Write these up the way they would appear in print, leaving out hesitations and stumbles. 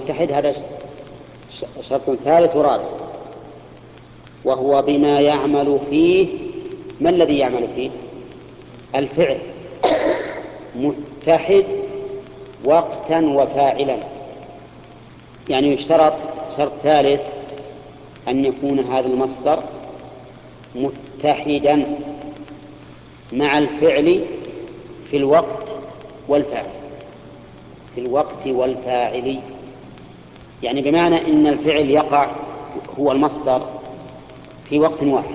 متحد، هذا شرط ثالث ورابع، وهو بما يعمل فيه. ما الذي يعمل فيه؟ الفعل متحد وقتا وفاعلا. يعني يشترط شرط ثالث أن يكون هذا المصدر متحدا مع الفعل في الوقت والفاعل، في الوقت والفاعل. يعني بمعنى إن الفعل يقع هو المصدر في وقت واحد،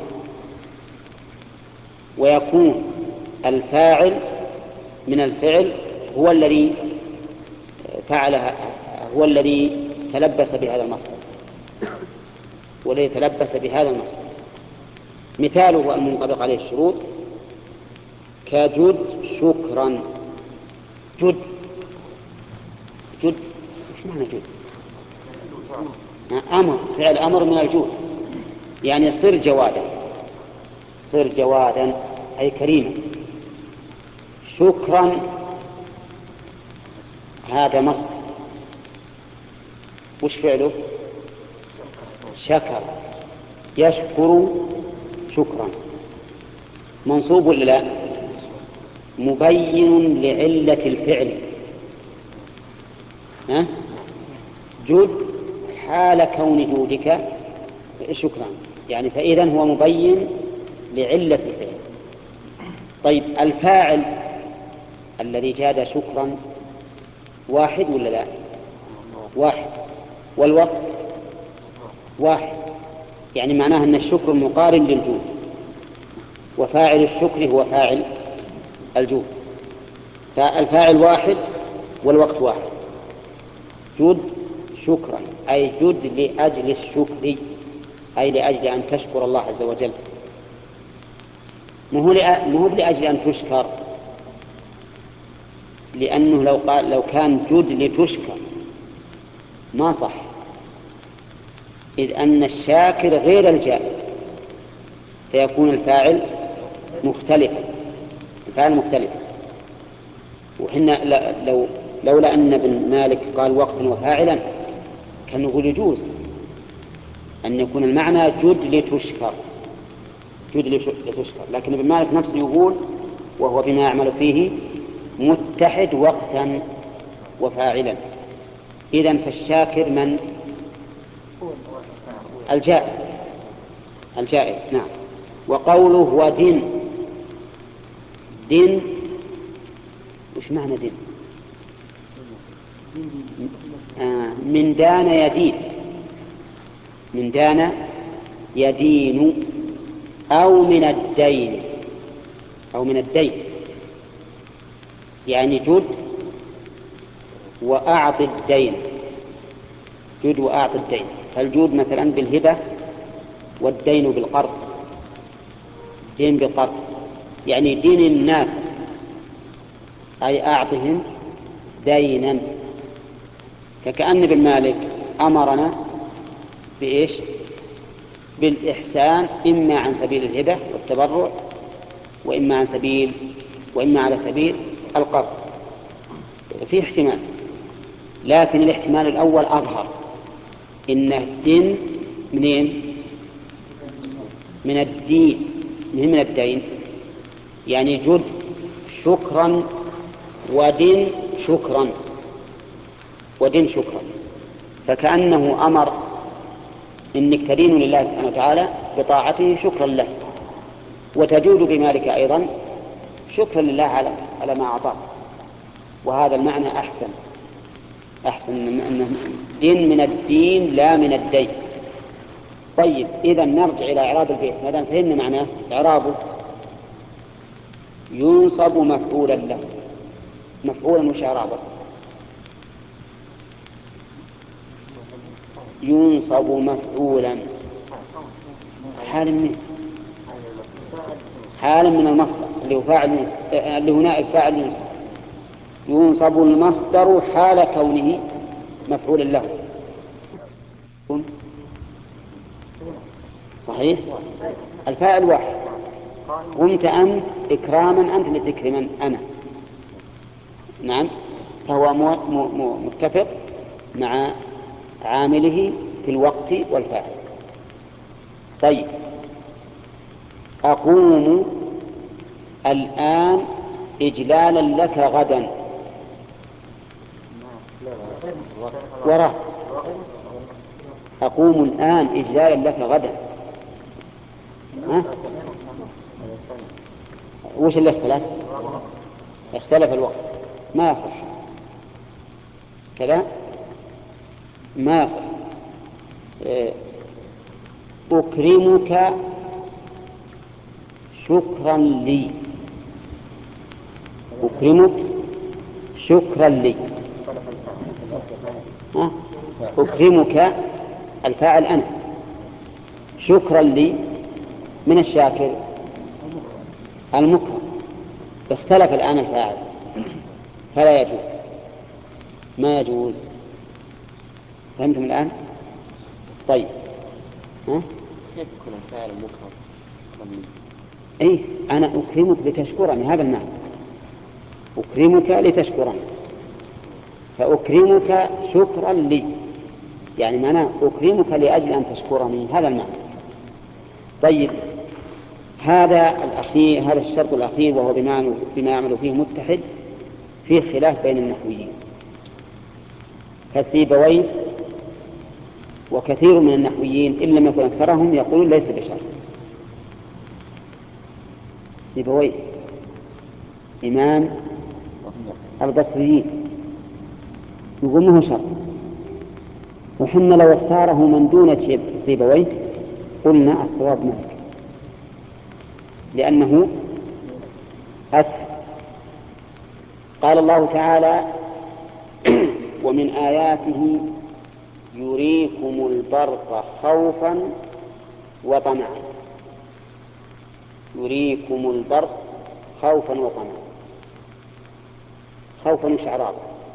ويكون الفاعل من الفعل هو الذي فعلها، هو الذي تلبس بهذا المصدر، والذي تلبس بهذا المصدر. مثاله المنطبق عليه الشروط كجد شكرا. جد ايش معنى جد؟ أمر، فعل أمر من الجود، يعني صر جوادا، صر جوادا أي كريما. شكرا هذا مصدر، وش فعله؟ شكر، يشكر شكرا. منصوب ولا لا؟ مبين لعلة الفعل. جد حال كون جودك شكرا، يعني فإذا هو مبين لعلة الفعل. طيب الفاعل الذي جاد شكرا واحد ولا لا؟ واحد. والوقت واحد، يعني معناه أن الشكر مقارن للجود، وفاعل الشكر هو فاعل الجود. فالفاعل واحد والوقت واحد. جد شكرا أي جد لأجل الشكر، أي لأجل أن تشكر الله عز وجل، مو لأجل أن تشكر، لأنه لو كان جد لتشكر ما صح، إذ أن الشاكر غير الجائر، فيكون الفاعل مختلفا، الفاعل مختلف. وحنا لولا أن ابن مالك قال وقتا وفاعلا كان نقول يجوز أن يكون المعنى جد لتشكر، جد لتشكر، لكن ابن مالك نفسه يقول وهو بما يعمل فيه متحد وقتا وفاعلا. إذن فالشاكر من؟ الجائر. نعم. وقوله ودن، دن وش معنى دن؟ من دان يدين، من دان يدين، أو من الدين، أو من الدين، يعني جد وأعط الدين، جد وأعط الدين. فالجود مثلا بالهبة، والدين بالقرض، دين بالقرض، يعني دين الناس أي أعطهم دينا. فكأن ابن مالك أمرنا بإيش؟ بالإحسان، إما عن سبيل الهبة والتبرع، وإما على سبيل القرض. في احتمال، لكن الاحتمال الأول أظهر، إن الدين منين؟ من الدين، من الدين، يعني جد شكرا ودين شكرا، ودين شكرا. فكأنه أمر إنك تدين لله سبحانه وتعالى بطاعته شكرا له، وتجود بمالك أيضا شكرا لله على ما أعطاه. وهذا المعنى أحسن أنه دين من الدين لا من الدين. طيب إذا نرجع إلى إعراب البيت، ما دام فهمنا معناه. إعرابه ينصب مفعولا له. مفعولا وش إعرابه؟ ينصب مفعولا حال من المصدر اللي هو فاعل، اللي هو نائب فاعل ينصب. ينصب المصدر حال كونه مفعولا له. صحيح، الفاعل واحد. قمت أنت إكراما، أنت لتكرما أنا. نعم، فهو متفق مع عامله في الوقت والفاعل. طيب، أقوم الآن إجلالا لك غدا. وراه أقوم الآن إجلالا لك غدا. ها؟ وش اللي اختلف؟ اختلف الوقت، ما يصح كذا، ما يصح. أكرمك شكرا لي. أكرمك شكرا لي. أكرمك الفاعل أنا، شكرا لي من الشاكر المكرم. اختلف الآن الفاعل، فلا يجوز، ما يجوز. فهمتم الآن؟ طيب، كيف يكون الفاعل المكرم؟ إيه، أنا أكرمك لتشكرني، هذا المعنى. أكرمك لتشكرني، فأكرمك شكرا لي، يعني معناه أكرمك لأجل أن تشكرني، هذا المعنى. طيب، هذا الشرط الأخير وهو بما يعمل فيه متحد، فيه خلاف بين النحويين. فسيبويه وكثير من النحويين إن لم يكن أكثرهم يقولون ليس بشرط. سيبويه إمام البصريين يقول انه شرط، وحنا لو اختاره من دون سيبويه قلنا الصواب معك، لأنه أسهل. قال الله تعالى: ومن آياته يريكم البرق خوفا وطمعا. يريكم البرق خوفا وطمعا. خوفا وشعراء،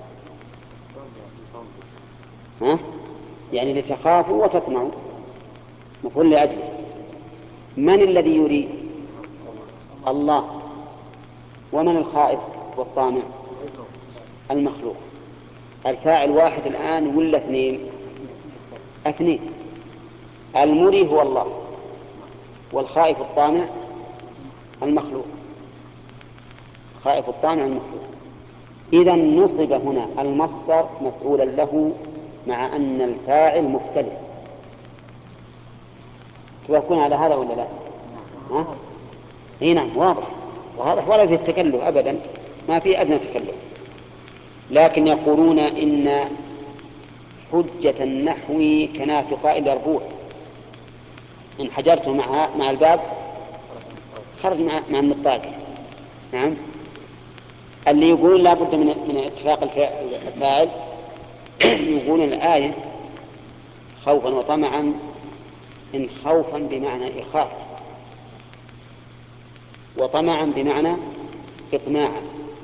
يعني لتخافوا وتطمعوا، مفعول لأجله. من الذي يري؟ الله. ومن الخائف والطامع؟ المخلوق. الفاعل واحد الآن ولا اثنين؟ اثنين. المري هو الله، والخائف الطامع المخلوق. خائف الطامع المخلوق. إذا نصب هنا المصدر مفعولا له مع أن الفاعل مختلف. توافقون على هذا ولا لا؟ نعم، واضح ولا في التكلف أبدا، ما في أدنى تكلف. لكن يقولون إن حجة النحو كنافقاء اليربوع، إن حجرته مع الباب خرج مع النطاق. نعم، اللي يقولون لا بد من اتفاق الفاعل يقولون الآية خوفا وطمعا، إن خوفا بمعنى إخاف، وطمعا بمعنى إطماعا.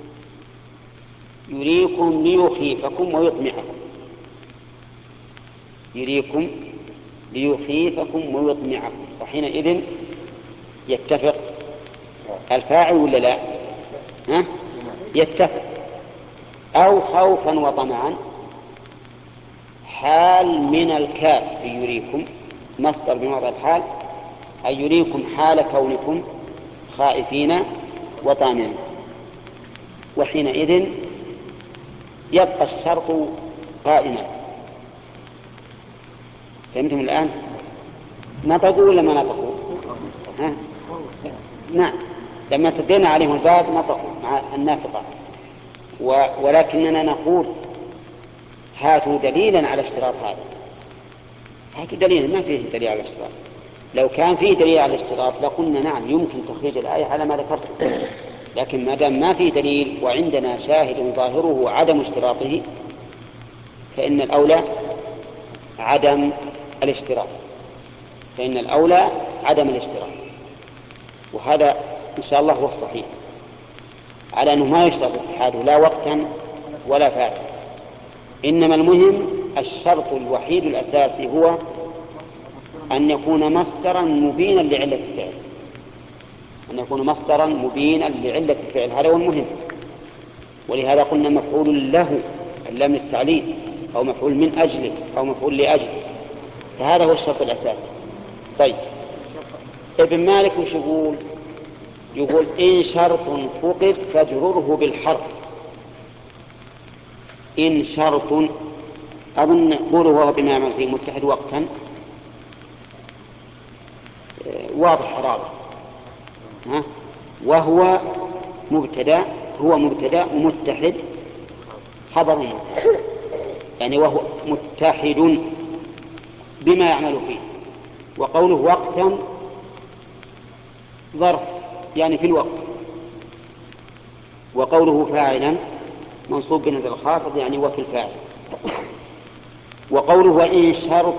يريكم ليخيفكم ويطمعكم. يريكم ليخيفكم ويطمعكم، وحينئذ يتفق الفاعل ولا لا؟ يتفق. أو خوفا وطمعا حال من الكاف في يريكم، مصدر بموضع الحال، أي يريكم حال كونكم خائفين وطامعين. وحينئذ يبقى الشرط قائما. فهمتم الآن؟ نطقوا ولا ما نطقوا؟ نعم، لما سدينا عليهم الباب نطقوا مع النافقة. ولكننا نقول هاتوا دليلا على اشتراط هذا. هاتوا دليلا، ما فيه دليل على الاشتراط. لو كان فيه دليل على الاشتراط لقلنا نعم يمكن تخريج الآية على ما ذكرت، لكن ما دام ما فيه دليل وعندنا شاهد ظاهره عدم اشتراطه فإن الأولى عدم الاشتراط. وهذا إن شاء الله هو الصحيح، على أنه ما يشترط اتحاده لا وقتا ولا فاعلا. إنما المهم الشرط الوحيد الأساسي هو أن يكون مصدرا مبينا لعلة الفعل. هذا هو المهم. ولهذا قلنا مفعول له اللام التعليل، أو مفعول من أجله أو مفعول لأجله، فهذا هو الشرط الأساسي. طيب ابن مالك وش يقول؟ يقول إن شرط فقد فاجرره بالحرف. إن شرط، أظن قوله وهو بما يعمل فيه متحد وقتا واضح حرارة، وهو مبتدأ، هو مبتدأ ومتحد خبر مبتدأ، يعني وهو متحد بما يعمل فيه. وقوله وقتا ظرف يعني في الوقت. وقوله فاعلا منصوب بنزل الخافض يعني وفي الفاعل. وقوله وإن شرط